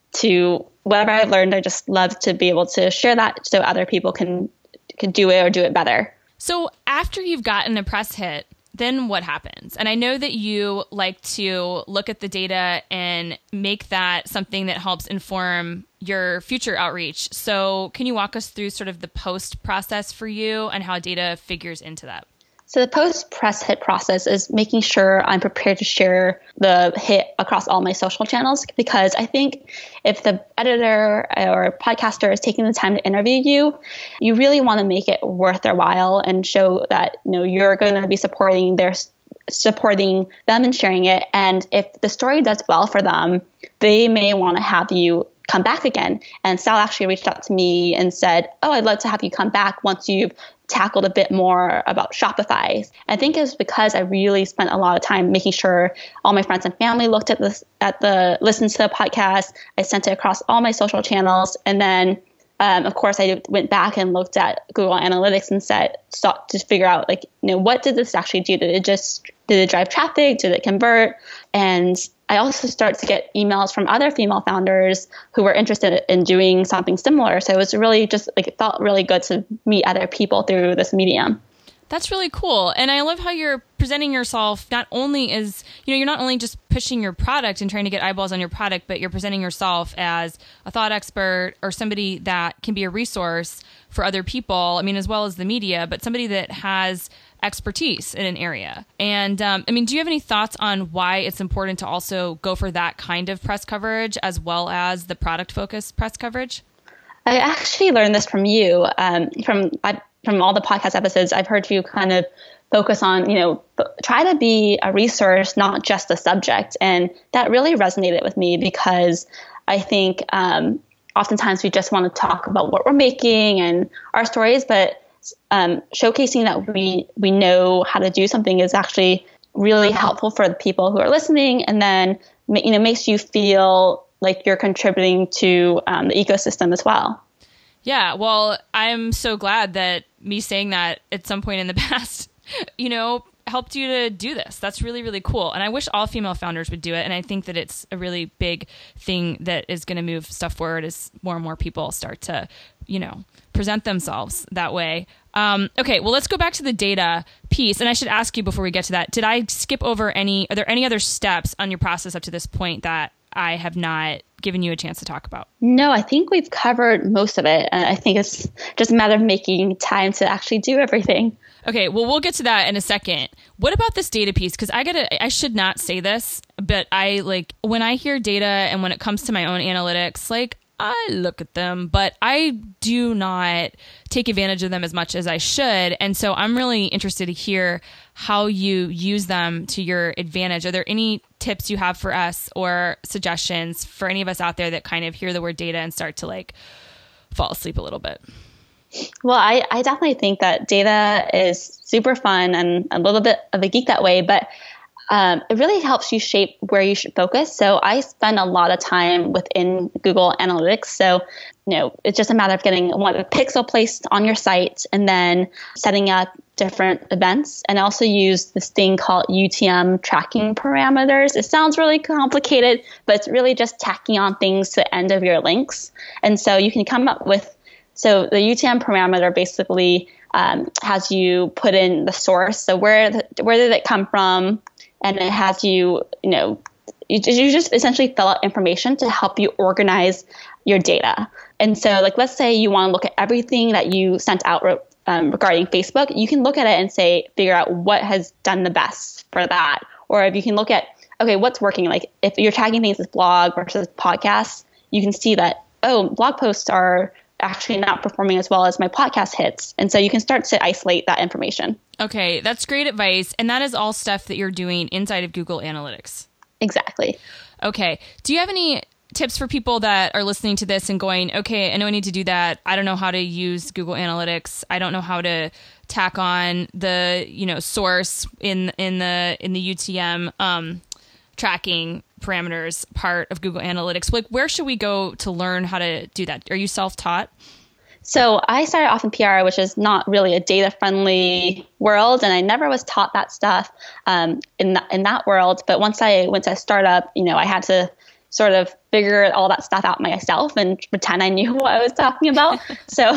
to whatever I've learned. I just love to be able to share that so other people can can do it or do it better. So after you've gotten a press hit, then what happens? And I know that you like to look at the data and make that something that helps inform your future outreach. So can you walk us through sort of the post process for you and how data figures into that? So the post-press hit process is making sure I'm prepared to share the hit across all my social channels, because I think if the editor or podcaster is taking the time to interview you, you really want to make it worth their while and show that, you know, you're going to be supporting their supporting them and sharing it. And if the story does well for them, they may want to have you come back again. And Sal actually reached out to me and said, oh, I'd love to have you come back once you've tackled a bit more about Shopify. I think it's because I really spent a lot of time making sure all my friends and family looked at this, at the, listened to the podcast. I sent it across all my social channels. And then, um, of course, I went back and looked at Google Analytics and said, sought to figure out, like, you know, what did this actually do? Did it just, did it drive traffic? Did it convert? And I also started to get emails from other female founders who were interested in doing something similar. So it was really just like, it felt really good to meet other people through this medium. That's really cool. And I love how you're presenting yourself not only as, you know, you're not only just pushing your product and trying to get eyeballs on your product, but you're presenting yourself as a thought expert or somebody that can be a resource for other people. I mean, as well as the media, but somebody that has expertise in an area. And um, I mean, do you have any thoughts on why it's important to also go for that kind of press coverage as well as the product focused press coverage? I actually learned this from you, um, from I, from all the podcast episodes. I've heard you kind of focus on, you know, try to be a resource, not just a subject. And that really resonated with me, because I think um, oftentimes we just want to talk about what we're making and our stories, but um, showcasing that we, we know how to do something is actually really helpful for the people who are listening. And then, you know, makes you feel like you're contributing to um, the ecosystem as well. Yeah, well, I'm so glad that me saying that at some point in the past, you know, helped you to do this. That's really, really cool. And I wish all female founders would do it. And I think that it's a really big thing that is going to move stuff forward as more and more people start to, you know, present themselves that way. Um, okay, well, let's go back to the data piece. And I should ask you before we get to that, did I skip over any, are there any other steps on your process up to this point that I have not given you a chance to talk about? No, I think we've covered most of it. And I think it's just a matter of making time to actually do everything. Okay, well, we'll get to that in a second. What about this data piece? Because I gotta, I should not say this, but I like when I hear data and when it comes to my own analytics, like I look at them, but I do not take advantage of them as much as I should. And so I'm really interested to hear how you use them to your advantage. Are there any tips you have for us or suggestions for any of us out there that kind of hear the word data and start to like fall asleep a little bit? Well, I, I definitely think that data is super fun and a little bit of a geek that way, but um, it really helps you shape where you should focus. So I spend a lot of time within Google Analytics. So, you know, it's just a matter of getting one pixel placed on your site and then setting up different events, and also use this thing called U T M tracking parameters. It sounds really complicated, but it's really just tacking on things to the end of your links. And so you can come up with, so the U T M parameter basically um, has you put in the source. So where the, where did it come from? And it has you, you know, you, you just essentially fill out information to help you organize your data. And so, like, let's say you want to look at everything that you sent out um, regarding Facebook. You can look at it and say, figure out what has done the best for that. Or if you can look at, okay, what's working? Like, if you're tagging things as blog versus podcasts, you can see that, oh, blog posts are actually not performing as well as my podcast hits. And so you can start to isolate that information. Okay, that's great advice. And that is all stuff that you're doing inside of Google Analytics. Exactly. Okay. Do you have any tips for people that are listening to this and going, okay, I know I need to do that. I don't know how to use Google Analytics. I don't know how to tack on the, you know, source in in the in the U T M um, tracking parameters part of Google Analytics. Like, where should we go to learn how to do that? Are you self-taught? So I started off in P R, which is not really a data-friendly world, and I never was taught that stuff um, in th- in that world. But once I went to a startup, you know, I had to sort of figure all that stuff out myself and pretend I knew what I was talking about. So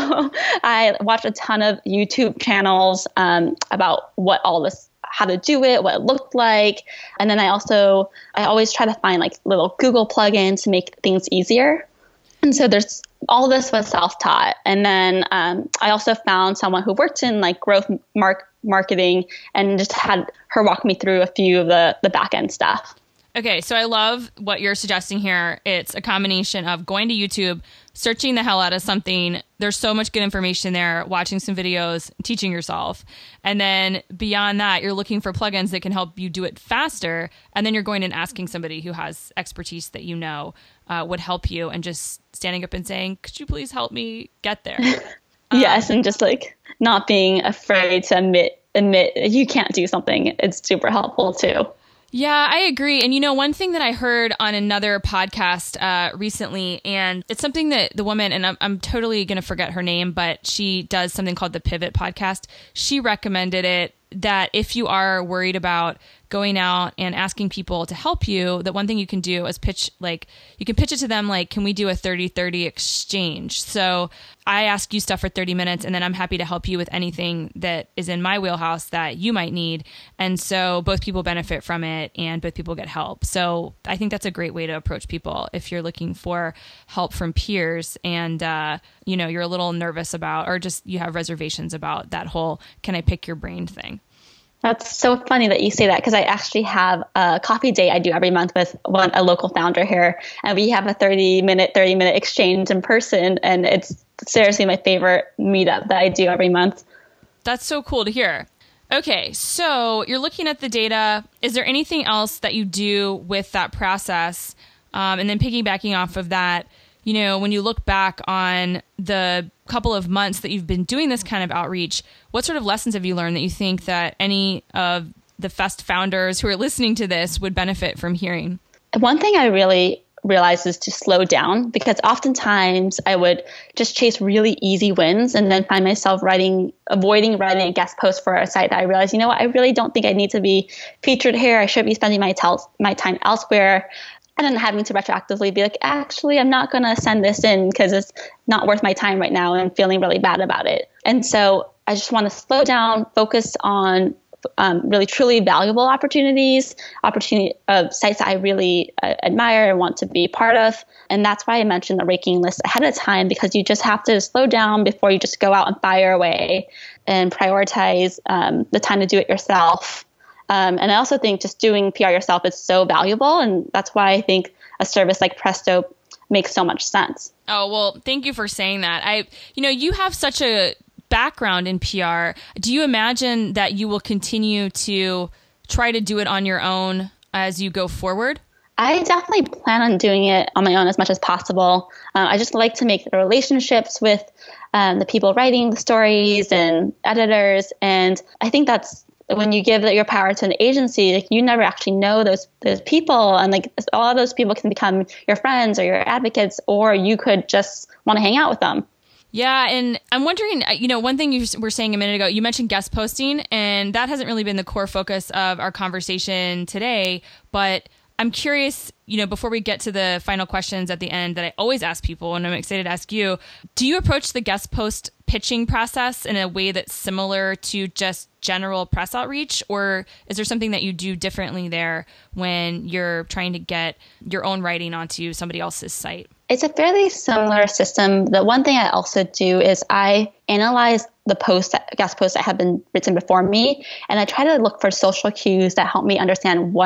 I watched a ton of YouTube channels um, about what all this, how to do it, what it looked like. And then I also, I always try to find like little Google plugins to make things easier. And so there's all this was self-taught. And then um, I also found someone who worked in like growth mark marketing and just had her walk me through a few of the, the back end stuff. Okay, so I love what you're suggesting here. It's a combination of going to YouTube, searching the hell out of something. There's so much good information there, watching some videos, teaching yourself. And then beyond that, you're looking for plugins that can help you do it faster. And then you're going and asking somebody who has expertise that you know uh, would help you, and just standing up and saying, could you please help me get there? Yes, um, and just like not being afraid to admit, admit you can't do something. It's super helpful too. Yeah, I agree. And, you know, one thing that I heard on another podcast uh, recently, and it's something that the woman, and I'm, I'm totally going to forget her name, but she does something called the Pivot podcast. She recommended it, that if you are worried about going out and asking people to help you, that one thing you can do is pitch, like, you can pitch it to them, like, can we do a thirty thirty exchange? So I ask you stuff for thirty minutes, and then I'm happy to help you with anything that is in my wheelhouse that you might need. And so both people benefit from it, and both people get help. So I think that's a great way to approach people if you're looking for help from peers and, uh, you know, you're a little nervous about, or just you have reservations about that whole, can I pick your brain thing? That's so funny that you say that, because I actually have a coffee date I do every month with one, a local founder here, and we have a thirty minute, thirty minute exchange in person, and it's seriously my favorite meetup that I do every month. That's so cool to hear. Okay, so you're looking at the data. Is there anything else that you do with that process? Um, and then piggybacking off of that, you know, when you look back on the couple of months that you've been doing this kind of outreach, what sort of lessons have you learned that you think that any of the Fest founders who are listening to this would benefit from hearing? One thing I really realized is to slow down, because oftentimes I would just chase really easy wins and then find myself writing, avoiding writing a guest post for a site that I realized, you know what, I really don't think I need to be featured here. I should be spending my, tel- my time elsewhere. And then having to retroactively be like, actually, I'm not going to send this in because it's not worth my time right now, and I'm feeling really bad about it. And so I just want to slow down, focus on um, really truly valuable opportunities, opportunity uh, sites that I really uh, admire and want to be part of. And that's why I mentioned the ranking list ahead of time, because you just have to slow down before you just go out and fire away, and prioritize um, the time to do it yourself. Um, and I also think just doing P R yourself is so valuable. And that's why I think a service like Presto makes so much sense. Oh, well, thank you for saying that. I, you know, you have such a background in P R. Do you imagine that you will continue to try to do it on your own as you go forward? I definitely plan on doing it on my own as much as possible. Uh, I just like to make the relationships with um, the people writing the stories and editors. And I think that's, when you give your power to an agency, like, you never actually know those those people, and like all of those people can become your friends or your advocates, or you could just want to hang out with them. Yeah, and I'm wondering, you know, one thing you were saying a minute ago, you mentioned guest posting, and that hasn't really been the core focus of our conversation today, but I'm curious, you know, before we get to the final questions at the end that I always ask people, and I'm excited to ask you, do you approach the guest post pitching process in a way that's similar to just general press outreach, or is there something that you do differently there when you're trying to get your own writing onto somebody else's site? It's a fairly similar system. The one thing I also do is I analyze the posts, guest posts that have been written before me, and I try to look for social cues that help me understand what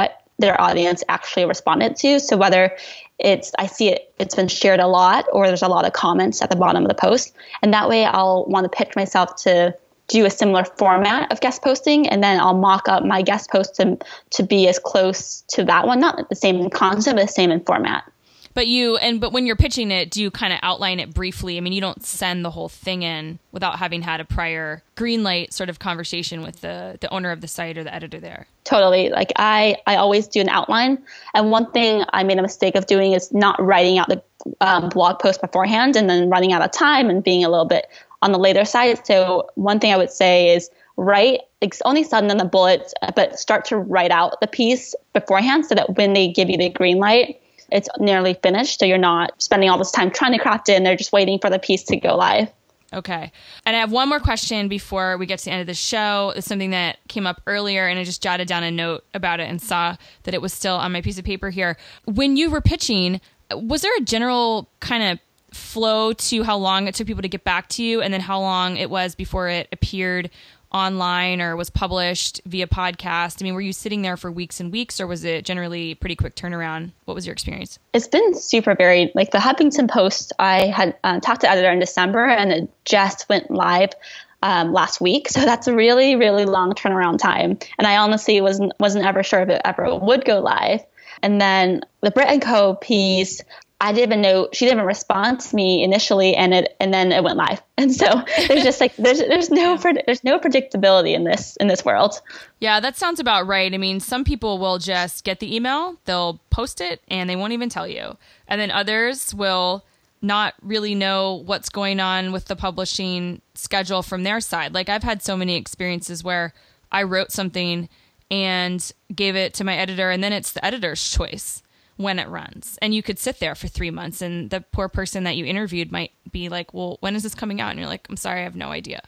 their audience actually responded to. So whether it's, I see it, it's been shared a lot, or there's a lot of comments at the bottom of the post. And that way I'll want to pitch myself to do a similar format of guest posting, and then I'll mock up my guest post to, to be as close to that one, not the same in concept, but the same in format. But you, and but when you're pitching it, do you kind of outline it briefly? I mean, you don't send the whole thing in without having had a prior green light sort of conversation with the, the owner of the site or the editor there. Totally. Like I, I always do an outline. And one thing I made a mistake of doing is not writing out the um, blog post beforehand and then running out of time and being a little bit on the later side. So one thing I would say is write, it's only send in the bullets, but start to write out the piece beforehand so that when they give you the green light, it's nearly finished. So you're not spending all this time trying to craft it and they're just waiting for the piece to go live. Okay. And I have one more question before we get to the end of the show. It's something that came up earlier and I just jotted down a note about it and saw that it was still on my piece of paper here. When you were pitching, was there a general kind of flow to how long it took people to get back to you, and then how long it was before it appeared online or was published via podcast? I mean, were you sitting there for weeks and weeks, or was it generally pretty quick turnaround? What was your experience? It's been super varied. Like the Huffington Post, I had uh, talked to the editor in December, and it just went live um, last week. So that's a really, really long turnaround time. And I honestly wasn't wasn't ever sure if it ever would go live. And then the Brit and Co piece, I didn't even know, she didn't even respond to me initially, and it and then it went live. And so there's just like there's there's no there's no predictability in this in this world. Yeah, that sounds about right. I mean, some people will just get the email, they'll post it, and they won't even tell you. And then others will not really know what's going on with the publishing schedule from their side. Like I've had so many experiences where I wrote something and gave it to my editor, and then it's the editor's choice when it runs. And you could sit there for three months and the poor person that you interviewed might be like, well, when is this coming out? And you're like, I'm sorry, I have no idea.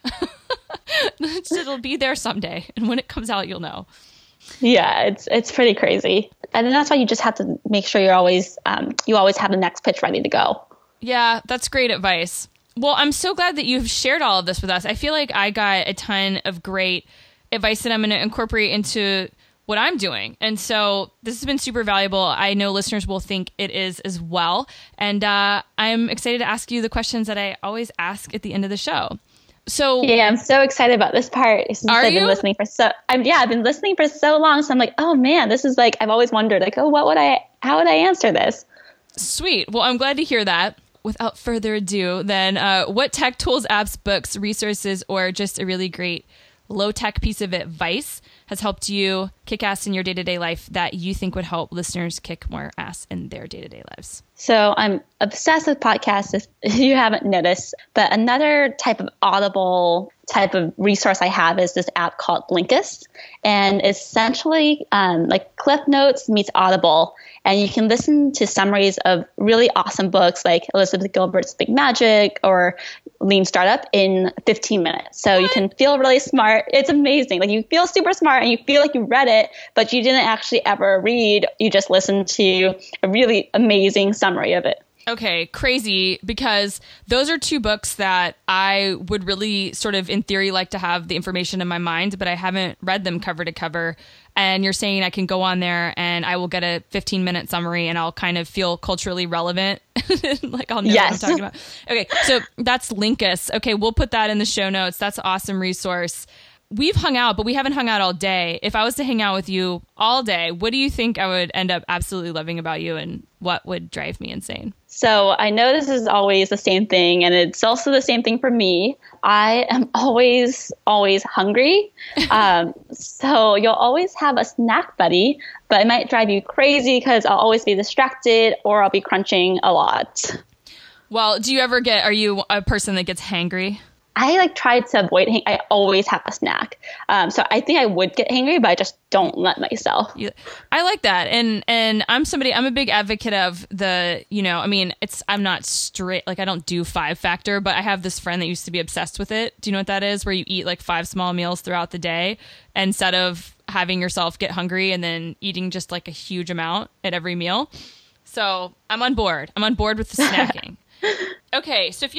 It'll be there someday. And when it comes out, you'll know. Yeah, it's it's pretty crazy. And then that's why you just have to make sure you're always, um, you always have the next pitch ready to go. Yeah, that's great advice. Well, I'm so glad that you've shared all of this with us. I feel like I got a ton of great advice that I'm going to incorporate into what I'm doing. And so this has been super valuable. I know listeners will think it is as well. And uh, I'm excited to ask you the questions that I always ask at the end of the show. So yeah, I'm so excited about this part. Since are I've you? been listening for so, I'm, yeah, I've been listening for so long. So I'm like, oh man, this is like, I've always wondered like, oh, what would I, how would I answer this? Sweet. Well, I'm glad to hear that. Without further ado, then uh, what tech tools, apps, books, resources, or just a really great low-tech piece of advice has helped you kick ass in your day-to-day life that you think would help listeners kick more ass in their day-to-day lives? So I'm obsessed with podcasts, if you haven't noticed. But another type of Audible type of resource I have is this app called Blinkist. And it's essentially um, like Cliff Notes meets Audible. And you can listen to summaries of really awesome books like Elizabeth Gilbert's Big Magic or Lean Startup in fifteen minutes. So what? You can feel really smart. It's amazing. Like you feel super smart and you feel like you read it, but you didn't actually ever read. You just listened to a really amazing summary of it. Okay, crazy, because those are two books that I would really sort of in theory like to have the information in my mind, but I haven't read them cover to cover. And you're saying I can go on there and I will get a fifteen minute summary and I'll kind of feel culturally relevant. Like I'll know yes. what I'm talking about. Okay, so that's Blinkist. Okay, we'll put that in the show notes. That's an awesome resource. We've hung out, but we haven't hung out all day. If I was to hang out with you all day, what do you think I would end up absolutely loving about you, and what would drive me insane? So I know this is always the same thing, and it's also the same thing for me. I am always, always hungry. um, so you'll always have a snack buddy, but it might drive you crazy because I'll always be distracted or I'll be crunching a lot. Well, do you ever get, are you a person that gets hangry? I like try to avoid, hang- I always have a snack. Um, so I think I would get hangry, but I just don't let myself. You, I like that. And, and I'm somebody, I'm a big advocate of the, you know, I mean, it's, I'm not straight, like I don't do five factor, but I have this friend that used to be obsessed with it. Do you know what that is? Where you eat like five small meals throughout the day instead of having yourself get hungry and then eating just like a huge amount at every meal. So I'm on board. I'm on board with the snacking. Okay. So if you had to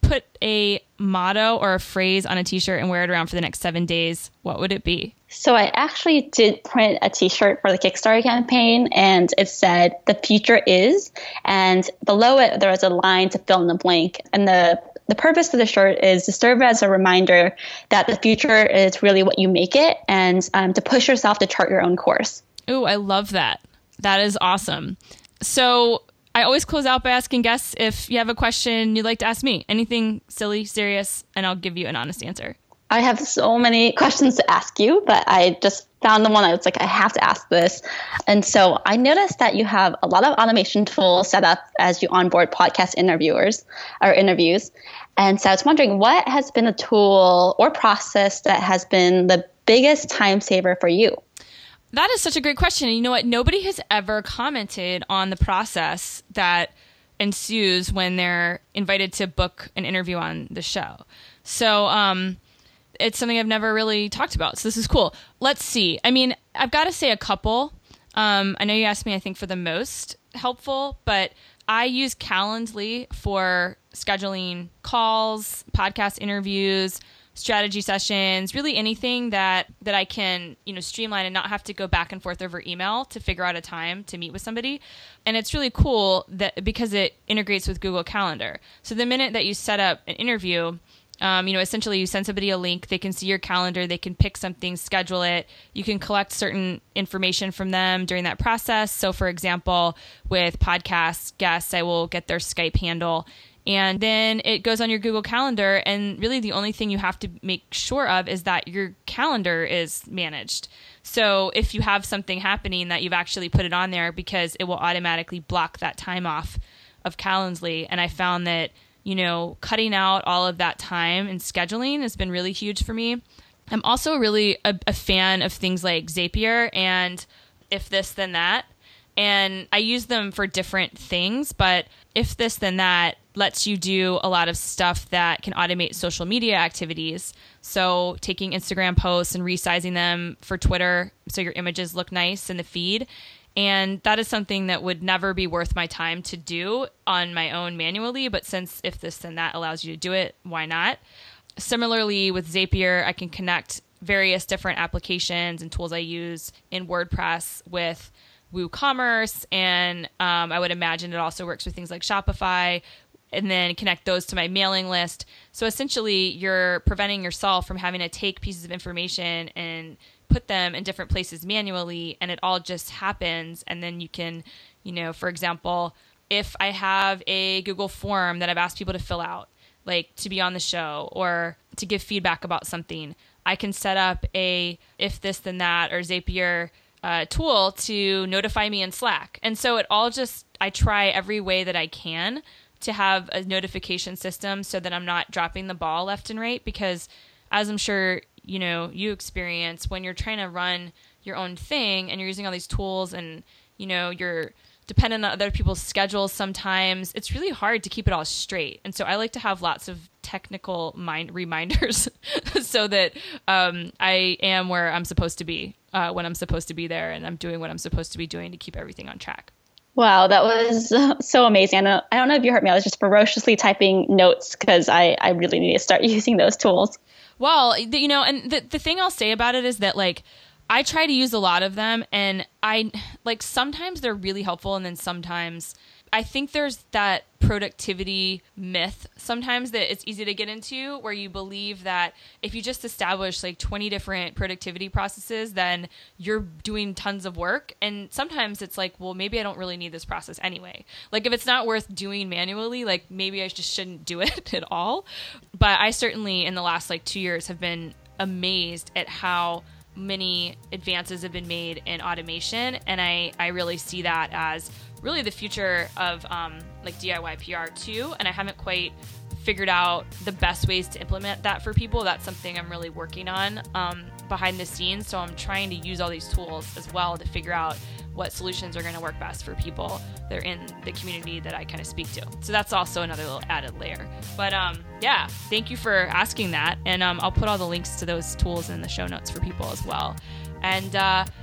put a motto or a phrase on a t-shirt and wear it around for the next seven days, what would it be? So I actually did print a t-shirt for the Kickstarter campaign, and it said, "The future is," and below it, there was a line to fill in the blank. And the The purpose of the shirt is to serve as a reminder that the future is really what you make it, and um, to push yourself to chart your own course. Ooh, I love that. That is awesome. So I always close out by asking guests if you have a question you'd like to ask me. Anything silly, serious, and I'll give you an honest answer. I have so many questions to ask you, but I just found the one I was like, I have to ask this. And so I noticed that you have a lot of automation tools set up as you onboard podcast interviewers or interviews. And so I was wondering, what has been a tool or process that has been the biggest time saver for you? That is such a great question. And you know what? Nobody has ever commented on the process that ensues when they're invited to book an interview on the show. So, um, it's something I've never really talked about. So this is cool. Let's see. I mean, I've got to say a couple. Um, I know you asked me, I think, for the most helpful, but I use Calendly for scheduling calls, podcast interviews, strategy sessions, really anything that, that I can, you know, streamline and not have to go back and forth over email to figure out a time to meet with somebody. And it's really cool that because it integrates with Google Calendar. So the minute that you set up an interview, Um, you know, essentially you send somebody a link, they can see your calendar, they can pick something, schedule it. You can collect certain information from them during that process. So for example, with podcast guests, I will get their Skype handle, and then it goes on your Google Calendar. And really the only thing you have to make sure of is that your calendar is managed. So if you have something happening, that you've actually put it on there, because it will automatically block that time off of Calendly. And I found that, you know, cutting out all of that time and scheduling has been really huge for me. I'm also really a, a fan of things like Zapier and If This Then That. And I use them for different things, but If This Then That lets you do a lot of stuff that can automate social media activities. So taking Instagram posts and resizing them for Twitter so your images look nice in the feed. And that is something that would never be worth my time to do on my own manually. But since If This Then That allows you to do it, why not? Similarly, with Zapier, I can connect various different applications and tools I use in WordPress with WooCommerce. And um, I would imagine it also works with things like Shopify, and then connect those to my mailing list. So essentially, you're preventing yourself from having to take pieces of information and put them in different places manually, and it all just happens. And then you can, you know, for example, if I have a Google form that I've asked people to fill out, like to be on the show or to give feedback about something, I can set up a If This Then That or Zapier uh, tool to notify me in Slack. And so it all just, I try every way that I can to have a notification system so that I'm not dropping the ball left and right, because as I'm sure you know, you experience, when you're trying to run your own thing and you're using all these tools and, you know, you're dependent on other people's schedules sometimes, it's really hard to keep it all straight. And so I like to have lots of technical mind reminders so that um, I am where I'm supposed to be uh, when I'm supposed to be there, and I'm doing what I'm supposed to be doing to keep everything on track. Wow, that was so amazing. I don't, I don't know if you heard me. I was just ferociously typing notes because I, I really need to start using those tools. Well, you know, and the the thing I'll say about it is that, like, I try to use a lot of them, and I, like, sometimes they're really helpful, and then sometimes I think there's that productivity myth sometimes that it's easy to get into, where you believe that if you just establish like twenty different productivity processes, then you're doing tons of work. And sometimes it's like, well, maybe I don't really need this process anyway. Like if it's not worth doing manually, like maybe I just shouldn't do it at all. But I certainly in the last like two years have been amazed at how many advances have been made in automation. And I, I really see that as really the future of um, like D I Y P R too. And I haven't quite figured out the best ways to implement that for people. That's something I'm really working on um, behind the scenes. So I'm trying to use all these tools as well to figure out what solutions are going to work best for people that are in the community that I kind of speak to. So that's also another little added layer. But um, yeah, thank you for asking that. And um, I'll put all the links to those tools in the show notes for people as well. And uh,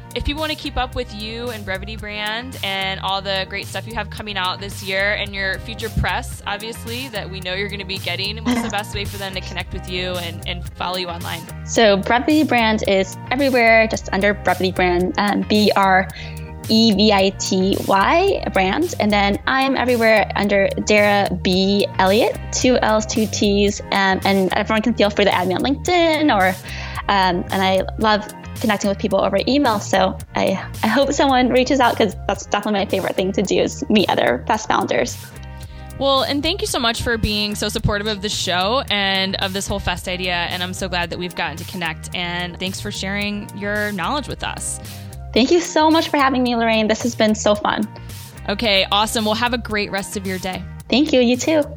if people want to keep up with you and Brevity Brand and all the great stuff you have coming out this year and your future press, obviously, that we know you're going to be getting, what's the best way for them to connect with you and, and follow you online? So Brevity Brand is everywhere, just under Brevity Brand, um, B R E V I T Y brand. And then I'm everywhere under Dara B. Elliott, two L's, two T's. Um, and everyone can feel free to add me on LinkedIn or, um, and I love connecting with people over email. So I, I hope someone reaches out because that's definitely my favorite thing to do is meet other Fest founders. Well, and thank you so much for being so supportive of the show and of this whole Fest idea. And I'm so glad that we've gotten to connect. And thanks for sharing your knowledge with us. Thank you so much for having me, Lorraine. This has been so fun. Okay, awesome. Well, have a great rest of your day. Thank you. You too.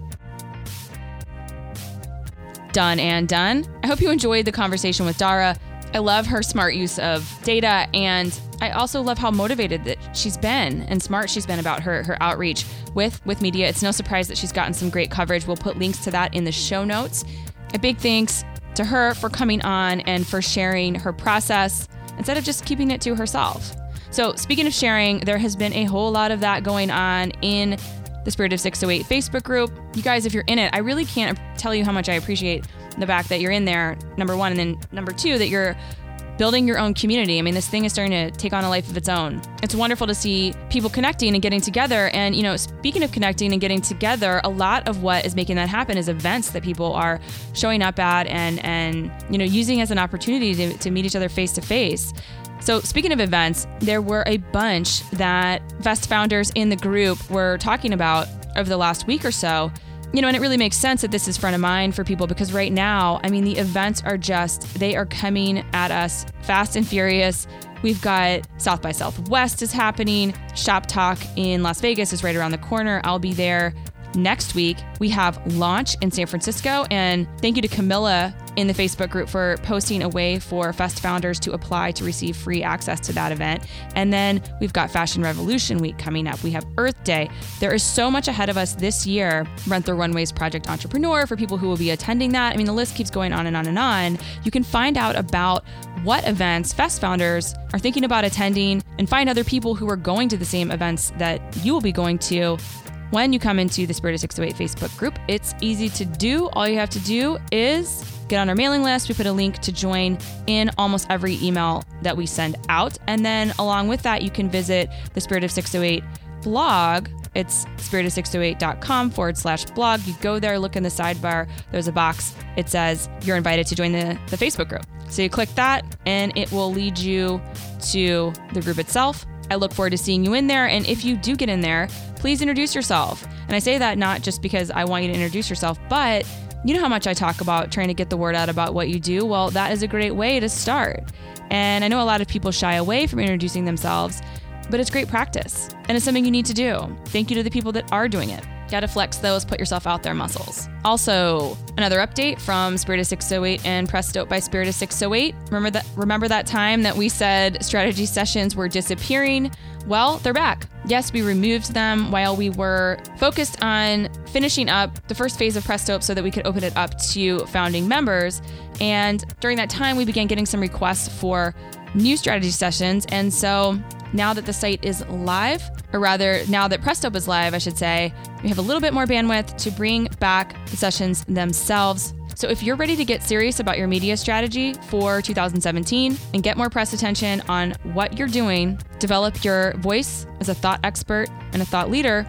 Done and done. I hope you enjoyed the conversation with Dara. I love her smart use of data, and I also love how motivated that she's been and smart she's been about her, her outreach with, with media. It's no surprise that she's gotten some great coverage. We'll put links to that in the show notes. A big thanks to her for coming on and for sharing her process instead of just keeping it to herself. So speaking of sharing, there has been a whole lot of that going on in the Spirit of six oh eight Facebook group. You guys, if you're in it, I really can't tell you how much I appreciate the fact that you're in there, number one, and then number two, that you're building your own community. I mean, this thing is starting to take on a life of its own. It's wonderful to see people connecting and getting together. And, you know, speaking of connecting and getting together, a lot of what is making that happen is events that people are showing up at and, and you know, using as an opportunity to, to meet each other face to face. So speaking of events, there were a bunch that Fest founders in the group were talking about over the last week or so. You know, and it really makes sense that this is front of mind for people because right now, I mean, the events are just, they are coming at us fast and furious. We've got South by Southwest is happening. Shop Talk in Las Vegas is right around the corner. I'll be there next week. We have Launch in San Francisco. And thank you to Camilla in the Facebook group for posting a way for Fest founders to apply to receive free access to that event. And then we've got Fashion Revolution Week coming up. We have Earth Day. There is so much ahead of us this year. Rent the Runways Project Entrepreneur for people who will be attending that. I mean, the list keeps going on and on and on. You can find out about what events Fest founders are thinking about attending and find other people who are going to the same events that you will be going to when you come into the Spirit of six oh eight Facebook group. It's easy to do. All you have to do is get on our mailing list. We put a link to join in almost every email that we send out. And then along with that, you can visit the Spirit of six oh eight blog. It's spirit of six oh eight dot com forward slash blog. You go there, look in the sidebar. There's a box. It says you're invited to join the, the Facebook group. So you click that and it will lead you to the group itself. I look forward to seeing you in there. And if you do get in there, please introduce yourself. And I say that not just because I want you to introduce yourself, but you know how much I talk about trying to get the word out about what you do? Well, that is a great way to start. And I know a lot of people shy away from introducing themselves, but it's great practice. And it's something you need to do. Thank you to the people that are doing it. Gotta flex those put yourself out there muscles. Also, another update from Spirit of six oh eight and Pressed Out by Spirit of six oh eight. Remember that, remember that time that we said strategy sessions were disappearing? Well, they're back. Yes, we removed them while we were focused on finishing up the first phase of Presto so that we could open it up to founding members. And during that time, we began getting some requests for new strategy sessions. And so now that the site is live, or rather now that Presto is live, I should say, we have a little bit more bandwidth to bring back the sessions themselves. So if you're ready to get serious about your media strategy for two thousand seventeen and get more press attention on what you're doing, develop your voice as a thought expert and a thought leader,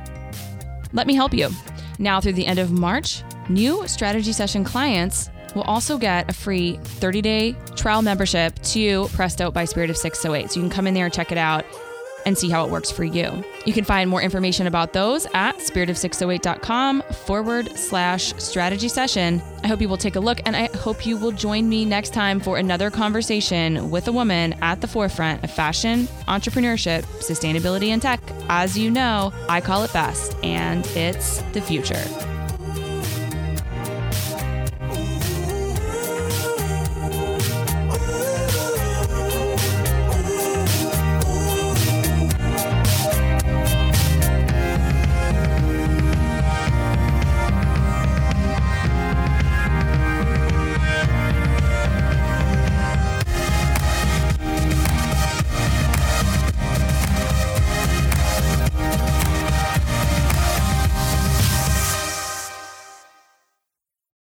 let me help you. Now through the end of March, new strategy session clients will also get a free thirty-day trial membership to Pressed Out by Spirit of six oh eight. So you can come in there and check it out and see how it works for you. You can find more information about those at spirit of six oh eight dot com forward slash strategy session. I hope you will take a look, and I hope you will join me next time for another conversation with a woman at the forefront of fashion, entrepreneurship, sustainability, and tech. As you know, I call it best, and it's the future.